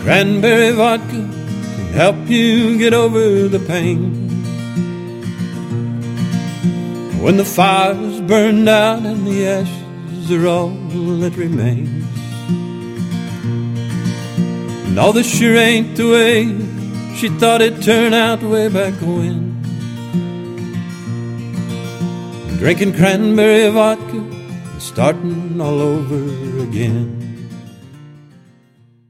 Cranberry vodka can help you get over the pain. When the fire's burned out and the ashes are all that remains, and all this sure ain't the way she thought it'd turn out way back when. Drinking cranberry vodka and starting all over again.